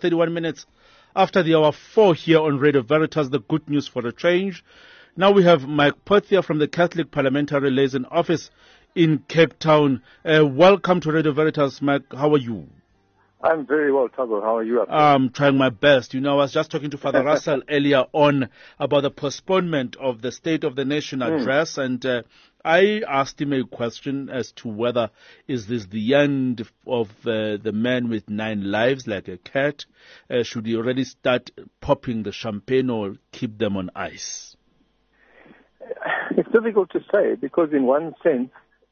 31 minutes after the hour 4 here on Radio Veritas, the good news for a change. Now we have Mike Pothier from the Catholic Parliamentary Liaison Office in Cape Town. Welcome to Radio Veritas, Mike. How are you? I'm very well, Thabo. How are you? I'm trying my best. You know, I was just talking to Father Russell earlier on about the postponement of the State of the Nation address, and I asked him a question as to whether is this the end of the man with 9 lives like a cat? Should he already start popping the champagne or keep them on ice? It's difficult to say because in one sense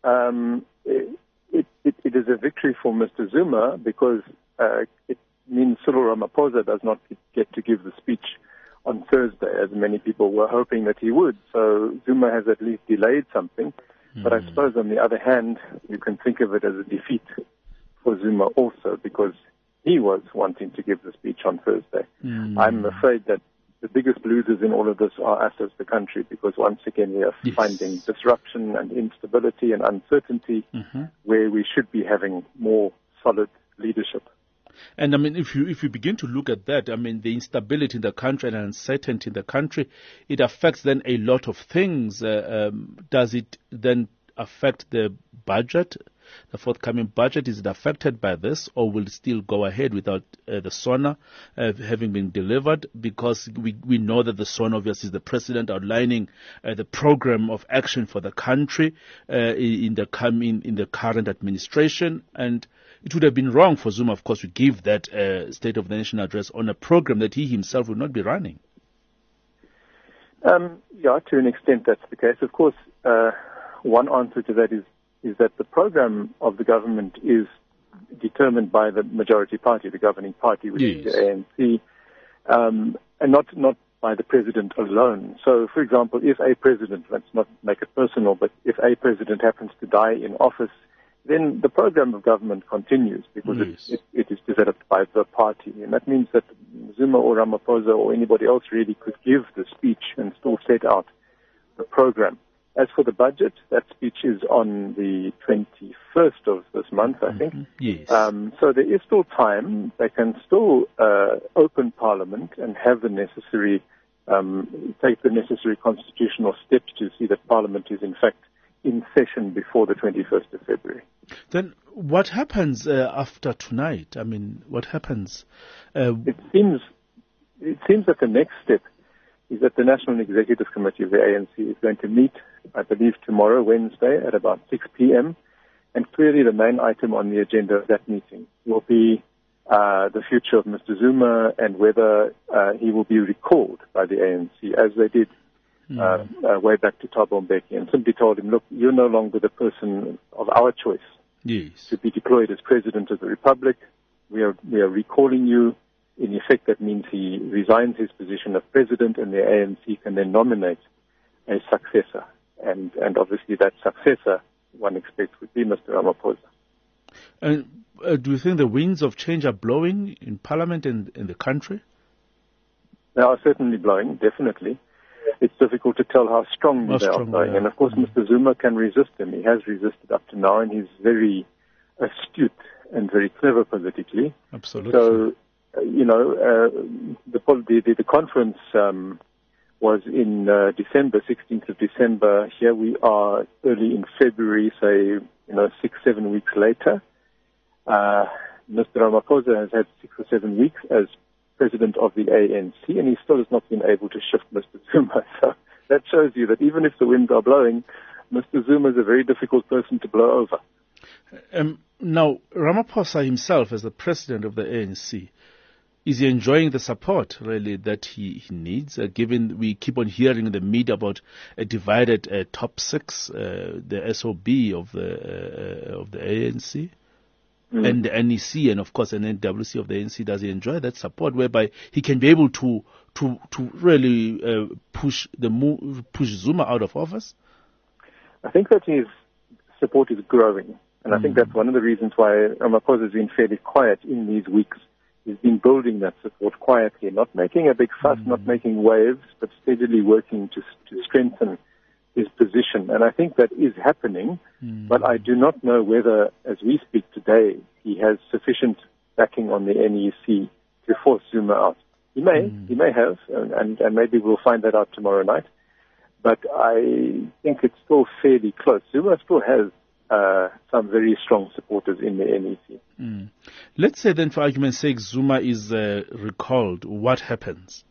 it is a victory for Mr. Zuma because it means Cyril Ramaphosa does not get to give the speech on Thursday, as many people were hoping that he would. So Zuma has at least delayed something. But I suppose on the other hand, you can think of it as a defeat for Zuma also because he was wanting to give the speech on Thursday. I'm afraid that the biggest losers in all of this are us as the country because once again we are finding disruption and instability and uncertainty where we should be having more solid leadership. And I mean, if you begin to look at that, I mean, the instability in the country and uncertainty in the country, it affects then a lot of things. Does it then affect the budget, the forthcoming budget? Is it affected by this, or will it still go ahead without the SONA having been delivered? Because we know that the SONA obviously is the president outlining the program of action for the country in the current administration, and it would have been wrong for Zuma, of course, to give that State of the Nation address on a program that he himself would not be running. Yeah, to an extent that's the case. Of course, one answer to that is that the program of the government is determined by the majority party, the governing party, which is the ANC, and not by the president alone. So, for example, if a president, let's not make it personal, but if a president happens to die in office, then the program of government continues because it is developed by the party. And that means that Zuma or Ramaphosa or anybody else really could give the speech and still set out the program. As for the budget, that speech is on the 21st of this month, I think. Yes. So there is still time. They can still open Parliament and have the necessary, take the necessary constitutional steps to see that Parliament is in fact in session before the 21st of February. Then what happens after tonight? I mean, what happens? It seems that the next step is that the National Executive Committee of the ANC is going to meet, I believe, tomorrow, Wednesday, at about 6 p.m. And clearly the main item on the agenda of that meeting will be the future of Mr. Zuma and whether he will be recalled by the ANC, as they did way back to Thabo Mbeki, and simply told him, look, you're no longer the person of our choice to be deployed as President of the Republic. We are recalling you. In effect, that means he resigns his position of President, and the ANC can then nominate a successor. And obviously that successor, one expects, would be Mr. Ramaphosa. And do you think the winds of change are blowing in Parliament and in the country? They are certainly blowing, definitely. It's difficult to tell how strong they are blowing. And of course, Mr. Zuma can resist them. He has resisted up to now, and he's very astute and very clever politically. Absolutely. So, the conference was in December, 16th of December. Here we are early in February, say, 6-7 weeks later. Mr. Ramaphosa has had 6 or 7 weeks as president of the ANC, and he still has not been able to shift Mr. Zuma. So that shows you that even if the winds are blowing, Mr. Zuma is a very difficult person to blow over. Now, Ramaphosa himself, as the president of the ANC, is he enjoying the support, really, that he needs, given we keep on hearing in the media about a divided top six, the SOB of the ANC? And the NEC and, of course, an NWC of the ANC, does he enjoy that support whereby he can be able to really push Zuma out of office? I think that his support is growing. And I think that's one of the reasons why Ramaphosa has been fairly quiet in these weeks. He's been building that support quietly, not making a big fuss, not making waves, but steadily working to strengthen his position. And I think that is happening, but I do not know whether, as we speak today, he has sufficient backing on the NEC to force Zuma out. He may have, and maybe we'll find that out tomorrow night. But I think it's still fairly close. Zuma still has some very strong supporters in the NEC. Let's say then, for argument's sake, Zuma is recalled. What happens?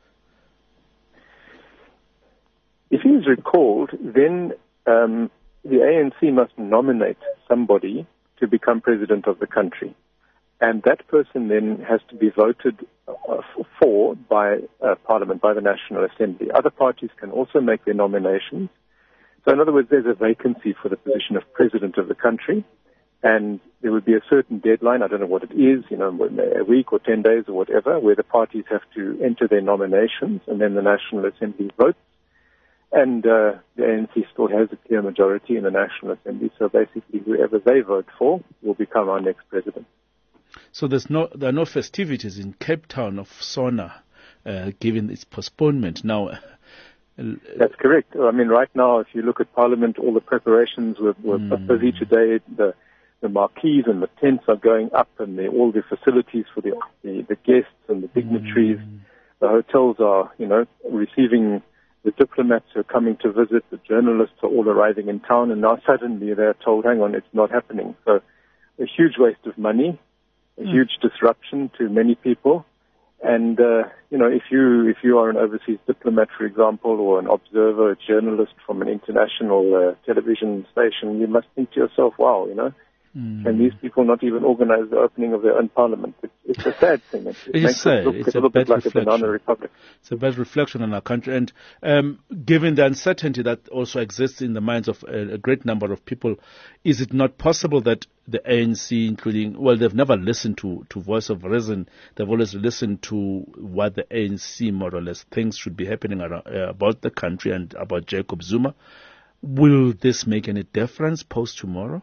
If he is recalled, then the ANC must nominate somebody to become president of the country. And that person then has to be voted for by Parliament, by the National Assembly. Other parties can also make their nominations. So in other words, there's a vacancy for the position of president of the country, and there would be a certain deadline, I don't know what it is, a week or 10 days or whatever, where the parties have to enter their nominations, and then the National Assembly votes. And the ANC still has a clear majority in the National Assembly, so basically whoever they vote for will become our next president. So there are no festivities in Cape Town of SONA, given its postponement now. That's correct. I mean, right now, if you look at Parliament, all the preparations were busy today. The marquees and the tents are going up, and all the facilities for the guests and the dignitaries. The hotels are, receiving the diplomats who are coming to visit. The journalists are all arriving in town, and now suddenly they're told, hang on, it's not happening. So a huge waste of money, a huge disruption to many people. And, if you are an overseas diplomat, for example, or an observer, a journalist from an international television station, you must think to yourself, wow, can these people not even organize the opening of their own parliament? It's a sad thing. It makes it look a little bit like a banana republic. It's a bad reflection on our country. And given the uncertainty that also exists in the minds of a great number of people, is it not possible that the ANC, they've never listened to Voice of Reason. They've always listened to what the ANC more or less thinks should be happening about the country and about Jacob Zuma. Will this make any difference post-tomorrow?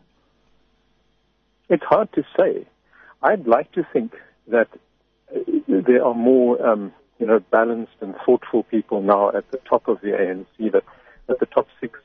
It's hard to say. I'd like to think that there are more, balanced and thoughtful people now at the top of the ANC, that the top six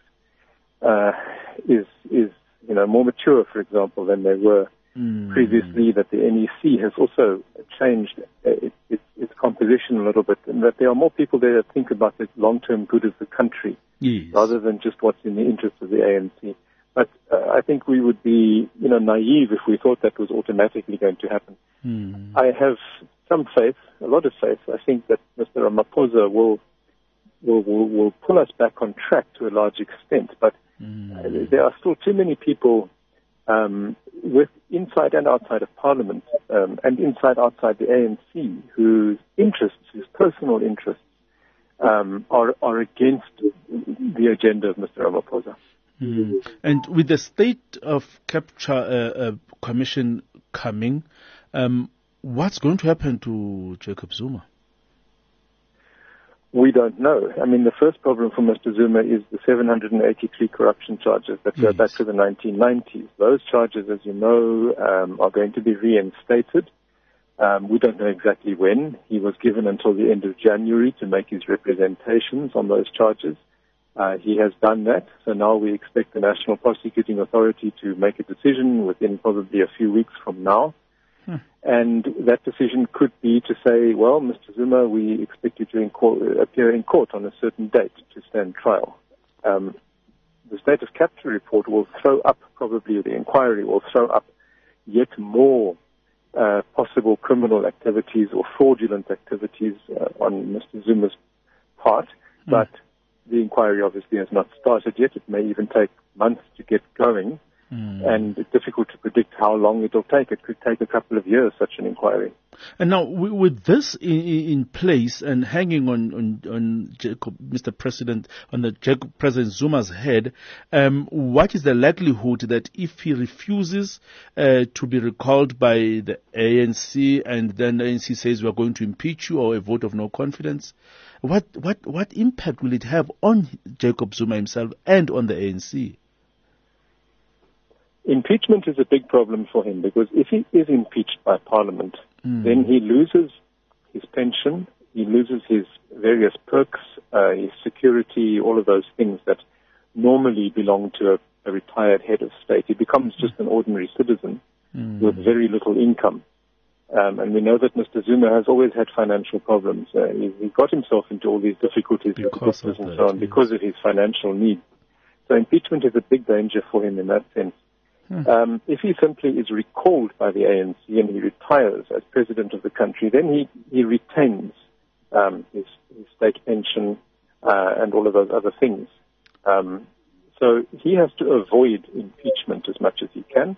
is more mature, for example, than they were previously, that the NEC has also changed its composition a little bit, and that there are more people there that think about the long-term good of the country rather than just what's in the interest of the ANC. But I think we would be, naive if we thought that was automatically going to happen. I have some faith, a lot of faith. I think that Mr. Ramaphosa will pull us back on track to a large extent. But there are still too many people with inside and outside of Parliament and outside the ANC whose personal interests, are against the agenda of Mr. Ramaphosa. And with the State of Capture Commission coming, what's going to happen to Jacob Zuma? We don't know. I mean, the first problem for Mr. Zuma is the 783 corruption charges that go back to the 1990s. Those charges, as you know, are going to be reinstated. We don't know exactly when. He was given until the end of January to make his representations on those charges. He has done that, so now we expect the National Prosecuting Authority to make a decision within probably a few weeks from now. And that decision could be to say, well, Mr. Zuma, we expect you to appear in court on a certain date to stand trial. The State of Capture report will throw up, probably the inquiry will throw up yet more possible criminal activities or fraudulent activities on Mr. Zuma's part, but the inquiry obviously has not started yet. It may even take months to get going, and it's difficult to predict how long it will take. It could take a couple of years, such an inquiry. And now, with this in place and hanging on Jacob, Mr. President, on the Jacob President Zuma's head, what is the likelihood that if he refuses to be recalled by the ANC, and then the ANC says we are going to impeach you, or a vote of no confidence, what impact will it have on Jacob Zuma himself and on the ANC? Impeachment is a big problem for him, because if he is impeached by Parliament, then he loses his pension, he loses his various perks, his security, all of those things that normally belong to a retired head of state. He becomes just an ordinary citizen with very little income. And we know that Mr. Zuma has always had financial problems. He got himself into all these difficulties with Guptas and so on because of his financial needs. So impeachment is a big danger for him in that sense. If he simply is recalled by the ANC and he retires as president of the country, then he retains his state pension and all of those other things. So he has to avoid impeachment as much as he can.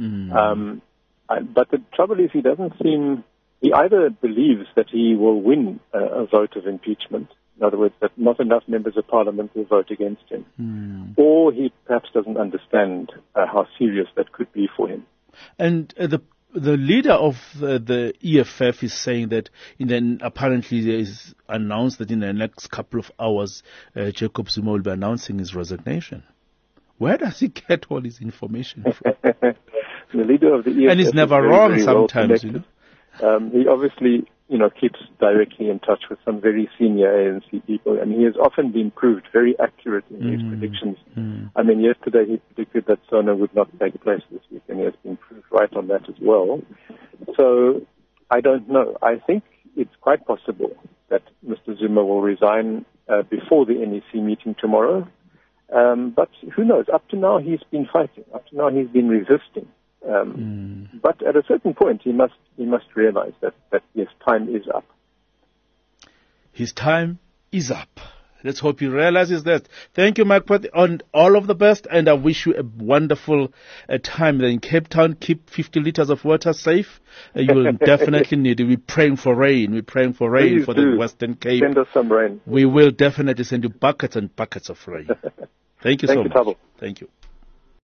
But the trouble is he either believes that he will win a vote of impeachment, in other words, that not enough members of parliament will vote against him, or he perhaps doesn't understand how serious that could be for him. And the leader of the EFF is saying that apparently there is announced that in the next couple of hours, Jacob Zuma will be announcing his resignation. Where does he get all his information from? The leader of the EFF, and he's never wrong sometimes, you know. He obviously, keeps directly in touch with some very senior ANC people, and he has often been proved very accurate in his predictions. I mean, yesterday he predicted that SONA would not take place this week, and he has been proved right on that as well. So, I don't know. I think it's quite possible that Mr. Zuma will resign before the NEC meeting tomorrow. But who knows? Up to now, he's been fighting. Up to now, he's been resisting. But at a certain point, he must realize that his time is up. His time is up. Let's hope he realizes that. Thank you, Mike, on all of the best, and I wish you a wonderful time there in Cape Town. Keep 50 liters of water safe. You will definitely need it. We're praying for rain. We're praying for rain for the Western Cape. Send us some rain. We will definitely send you buckets and buckets of rain. Thank you so much. Thank you, Thabo. Thank you.